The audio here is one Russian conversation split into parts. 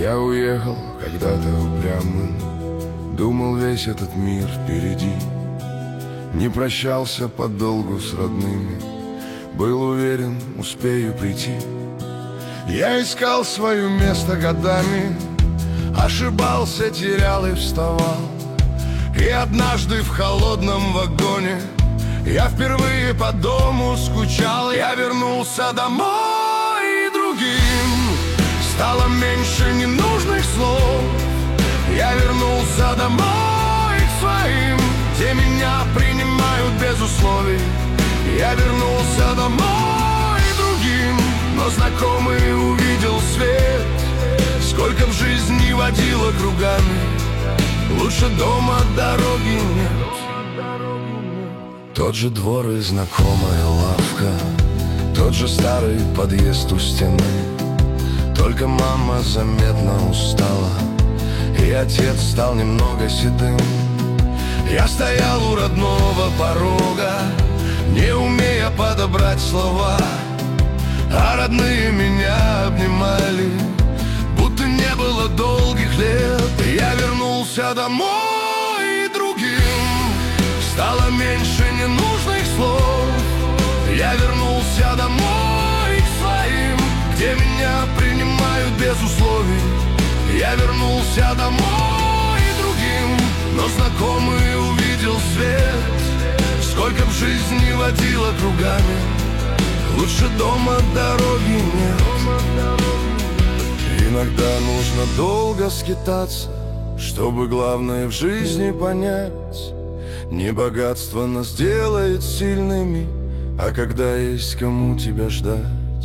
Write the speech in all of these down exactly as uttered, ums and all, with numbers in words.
Я уехал когда-то упрямым, думал, весь этот мир впереди. Не прощался подолгу с родными, был уверен, успею прийти. Я искал свое место годами, ошибался, терял и вставал. И однажды в холодном вагоне я впервые по дому скучал. Я вернулся домой, и другим стало меньше ненужных слов. Я вернулся домой к своим, где меня принимают без условий. Я вернулся домой другим, но знакомый увидел свет. Сколько в жизни водило кругами, лучше дома дороги нет. Тот же двор и знакомая лавка, тот же старый подъезд у стены. Только мама заметно устала, и отец стал немного седым. Я стоял у родного порога, не умея подобрать слова, а родные меня обнимали, будто не было долгих лет. Я вернулся домой, и другим стало меньше ненужных слов. Я вернулся домой к своим, где меня принимают без условий. Я вернулся домой другим, но знакомый увидел свет. Сколько в жизни водило кругами, лучше дома дороги нет. Иногда нужно долго скитаться, чтобы главное в жизни понять. Не богатство нас делает сильными, а когда есть кому тебя ждать.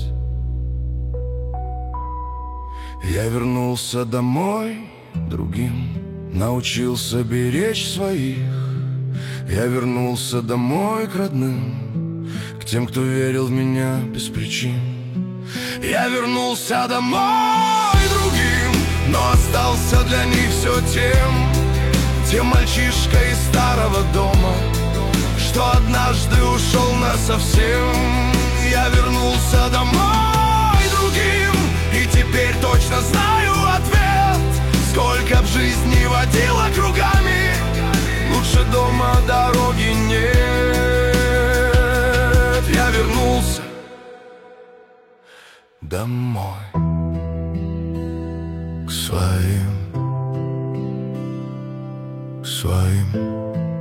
Я вернулся домой другим, научился беречь своих. Я вернулся домой к родным, к тем, кто верил в меня без причин. Я вернулся домой другим, но остался для них все тем, тем мальчишкой из старого дома, что однажды ушел насовсем. Я вернулся домой другим, и теперь точно знаю ответ. Сколько в жизни водила кругами, лучше дома дороги нет. Я вернулся домой к своим, к своим.